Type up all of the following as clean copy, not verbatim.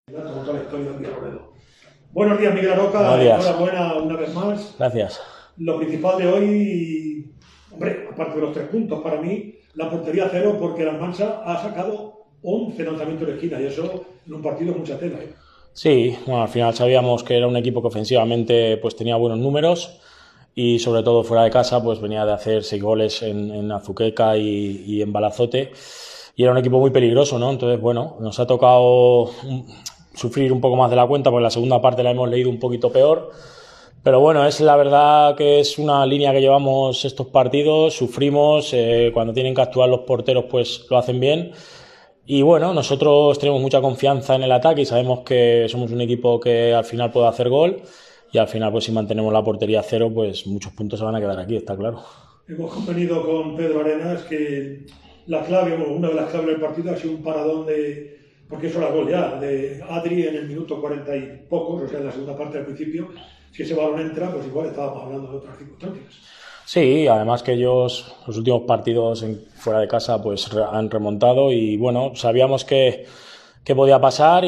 Toda la historia del Villarroledo. Buenos días, Miguel Aroca. Buenos días. Enhorabuena una vez más. Gracias. Lo principal de hoy, hombre, aparte de los 3 puntos, para mí, la portería cero, porque la Almansa ha sacado 11 lanzamientos de esquina y eso en un partido es mucha tela, ¿eh? Sí, bueno, al final sabíamos que era un equipo que ofensivamente pues tenía buenos números y sobre todo fuera de casa pues venía de hacer 6 goles en Azuqueca y en Balazote y era un equipo muy peligroso, ¿no? Entonces, bueno, nos ha tocado sufrir un poco más de la cuenta porque la segunda parte la hemos leído un poquito peor. Pero bueno, es la verdad que es una línea que llevamos estos partidos, sufrimos, cuando tienen que actuar los porteros pues lo hacen bien y bueno, nosotros tenemos mucha confianza en el ataque y sabemos que somos un equipo que al final puede hacer gol y al final pues si mantenemos la portería cero pues muchos puntos se van a quedar aquí, está claro. Hemos convenido con Pedro Arenas que la clave, o una de las claves del partido ha sido un paradón porque eso era gol ya, de Adri en el minuto 40 y pocos, o sea en la segunda parte al principio. Si ese balón entra, pues igual estábamos hablando de otras circunstancias. Sí, además que ellos los últimos partidos fuera de casa pues han remontado y bueno, sabíamos que podía pasar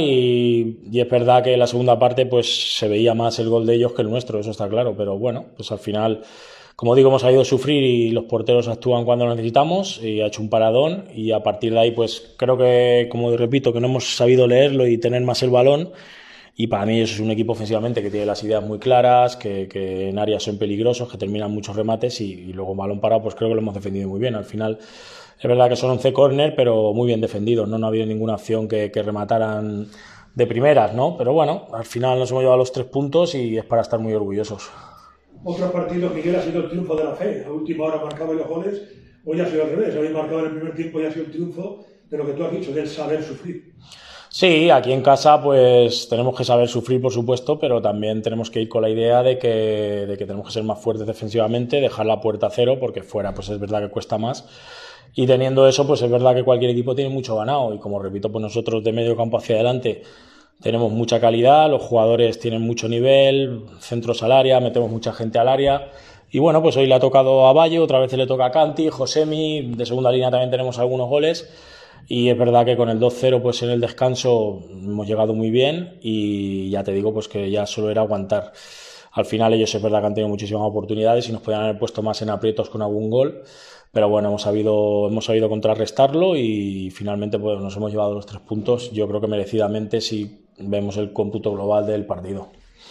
y es verdad que en la segunda parte pues se veía más el gol de ellos que el nuestro, eso está claro, pero bueno, pues al final, como digo, hemos sabido sufrir y los porteros actúan cuando lo necesitamos y ha hecho un paradón y a partir de ahí pues creo que, como repito, que no hemos sabido leerlo y tener más el balón. Y para mí eso es un equipo ofensivamente que tiene las ideas muy claras, que en áreas son peligrosos, que terminan muchos remates y luego balón parado pues creo que lo hemos defendido muy bien. Al final es verdad que son 11 córner, pero muy bien defendidos, ¿no? No ha habido ninguna acción que remataran de primeras, ¿no? Pero bueno, al final nos hemos llevado los 3 puntos y es para estar muy orgullosos. Otro partido, Miguel, ha sido el triunfo de la fe. A última hora marcaba los goles, hoy ha sido al revés. Habéis marcado en el primer tiempo y ha sido el triunfo de lo que tú has dicho, del saber sufrir. Sí, aquí en casa pues tenemos que saber sufrir, por supuesto, pero también tenemos que ir con la idea de que tenemos que ser más fuertes defensivamente, dejar la puerta a cero, porque fuera pues es verdad que cuesta más. Y teniendo eso, pues es verdad que cualquier equipo tiene mucho ganado. Y como repito, pues nosotros de medio campo hacia adelante tenemos mucha calidad, los jugadores tienen mucho nivel, centros al área, metemos mucha gente al área. Y bueno, pues hoy le ha tocado a Bayo, otra vez le toca a Canti, Josemi, de segunda línea también tenemos algunos goles. Y es verdad que con el 2-0 pues en el descanso hemos llegado muy bien y ya te digo pues que ya solo era aguantar. Al final ellos es verdad que han tenido muchísimas oportunidades y nos podían haber puesto más en aprietos con algún gol, pero bueno, hemos sabido contrarrestarlo y finalmente pues nos hemos llevado los 3 puntos, yo creo que merecidamente si vemos el cómputo global del partido.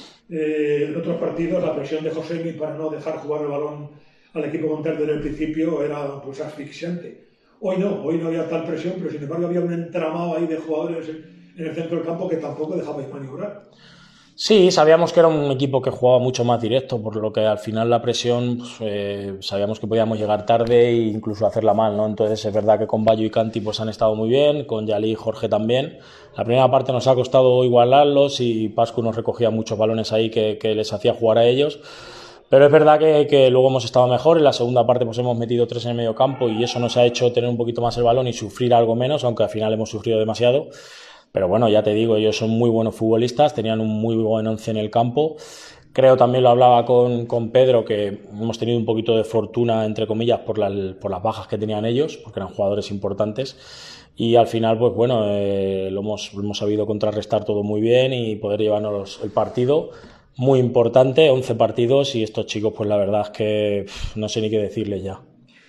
En otros partidos la presión de Josemi para no dejar jugar el balón al equipo contrario desde el principio era pues asfixiante. Hoy no había tal presión, pero sin embargo había un entramado ahí de jugadores en el centro del campo que tampoco dejabais maniobrar. Sí, sabíamos que era un equipo que jugaba mucho más directo, por lo que al final la presión sabíamos que podíamos llegar tarde e incluso hacerla mal, ¿no? Entonces es verdad que con Bayo y Canti pues han estado muy bien, con Yalí y Jorge también. La primera parte nos ha costado igualarlos y Pascu nos recogía muchos balones ahí que les hacía jugar a ellos. Pero es verdad que luego hemos estado mejor, en la segunda parte pues hemos metido 3 en el medio campo y eso nos ha hecho tener un poquito más el balón y sufrir algo menos, aunque al final hemos sufrido demasiado. Pero bueno, ya te digo, ellos son muy buenos futbolistas, tenían un muy buen once en el campo. Creo también lo hablaba con Pedro, que hemos tenido un poquito de fortuna, entre comillas, por las bajas que tenían ellos, porque eran jugadores importantes. Y al final, pues bueno, lo hemos sabido contrarrestar todo muy bien y poder llevarnos el partido. Muy importante, 11 partidos y estos chicos, pues la verdad es que no sé ni qué decirles ya.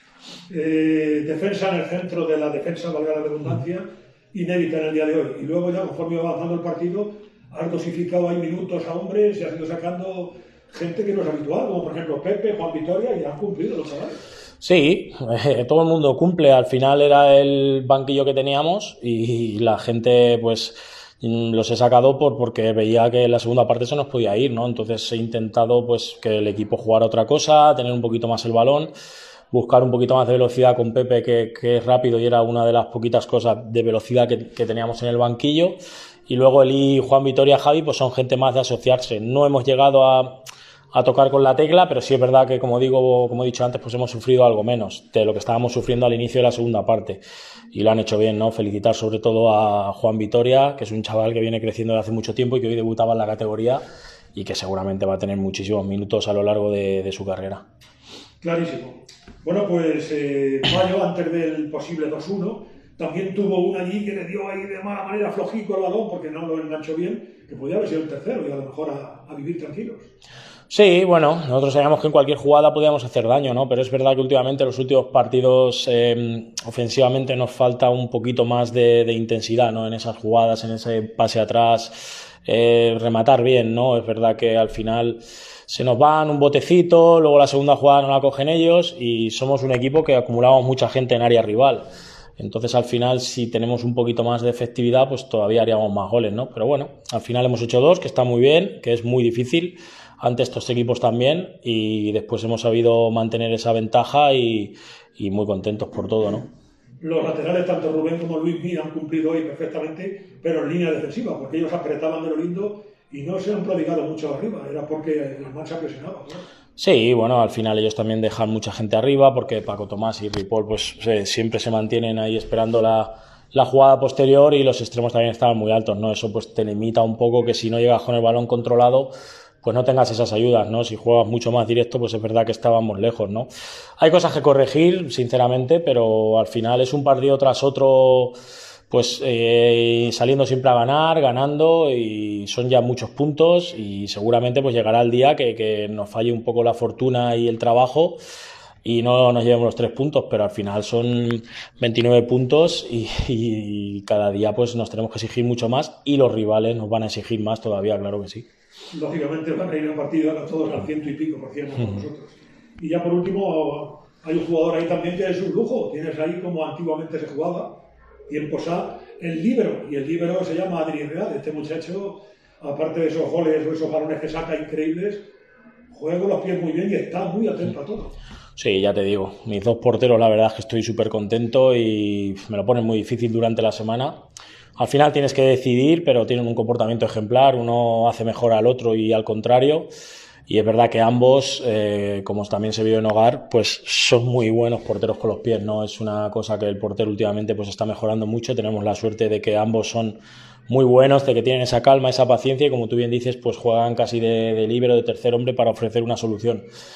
Defensa en el centro de la defensa, valga la redundancia, inédita en el día de hoy. Y luego ya, conforme iba avanzando el partido, has dosificado ahí minutos a hombres y has ido sacando gente que no es habitual, como por ejemplo Pepe, Juan Vitoria, y han cumplido los chavales. Sí, todo el mundo cumple. Al final era el banquillo que teníamos y la gente pues los he sacado porque veía que en la segunda parte se nos podía ir, ¿no? Entonces he intentado pues que el equipo jugara otra cosa, tener un poquito más el balón, buscar un poquito más de velocidad con Pepe que es rápido y era una de las poquitas cosas de velocidad que teníamos en el banquillo. Y luego Juan Vitoria, Javi pues son gente más de asociarse. No hemos llegado a tocar con la tecla, pero sí es verdad que, como he dicho antes, pues hemos sufrido algo menos de lo que estábamos sufriendo al inicio de la segunda parte. Y lo han hecho bien, ¿no? Felicitar sobre todo a Juan Vitoria, que es un chaval que viene creciendo desde hace mucho tiempo y que hoy debutaba en la categoría y que seguramente va a tener muchísimos minutos a lo largo de su carrera. Clarísimo. Bueno, pues Bayo, antes del posible 2-1, también tuvo una allí que le dio ahí de mala manera flojico el balón porque no lo enganchó bien, que podía haber sido el tercero y a lo mejor a vivir tranquilos. Sí, bueno, nosotros sabíamos que en cualquier jugada podíamos hacer daño, ¿no? Pero es verdad que últimamente en los últimos partidos ofensivamente nos falta un poquito más de intensidad, ¿no? En esas jugadas, en ese pase atrás, rematar bien, ¿no? Es verdad que al final se nos van un botecito, luego la segunda jugada no la cogen ellos y somos un equipo que acumulamos mucha gente en área rival. Entonces, al final, si tenemos un poquito más de efectividad, pues todavía haríamos más goles, ¿no? Pero bueno, al final hemos hecho 2, que está muy bien, que es muy difícil ante estos equipos también, y después hemos sabido mantener esa ventaja y muy contentos por todo, ¿no? Los laterales, tanto Rubén como Luis Mí, han cumplido hoy perfectamente, pero en línea defensiva, porque ellos apretaban de lo lindo y no se han prodigado mucho arriba, era porque la marcha presionaba, ¿no? Sí, bueno, al final ellos también dejan mucha gente arriba porque Paco Tomás y Ripoll pues siempre se mantienen ahí esperando la jugada posterior y los extremos también estaban muy altos, ¿no? Eso pues te limita un poco que si no llegas con el balón controlado pues no tengas esas ayudas, ¿no? Si juegas mucho más directo, pues es verdad que estábamos lejos, ¿no? Hay cosas que corregir, sinceramente, pero al final es un partido tras otro, pues saliendo siempre a ganar, ganando, y son ya muchos puntos y seguramente pues llegará el día que nos falle un poco la fortuna y el trabajo y no nos llevemos los 3 puntos, pero al final son 29 puntos y cada día pues nos tenemos que exigir mucho más y los rivales nos van a exigir más todavía, claro que sí. Lógicamente van a ir a un partido todos al 100 y pico por ciento con nosotros. Y ya por último, hay un jugador ahí también que es un lujo. Tienes ahí como antiguamente se jugaba, tiempos A, el líbero. Y el líbero se llama Adri Real. Este muchacho, aparte de esos goles o esos balones que saca increíbles, juega con los pies muy bien y está muy atento a todo. Sí, ya te digo, mis 2 porteros la verdad es que estoy súper contento y me lo ponen muy difícil durante la semana. Al final tienes que decidir, pero tienen un comportamiento ejemplar, uno hace mejor al otro y al contrario. Y es verdad que ambos, como también se vio en Hogar, pues son muy buenos porteros con los pies, ¿no? Es una cosa que el portero últimamente pues está mejorando mucho. Tenemos la suerte de que ambos son muy buenos, de que tienen esa calma, esa paciencia y como tú bien dices, pues juegan casi de líbero, de tercer hombre para ofrecer una solución.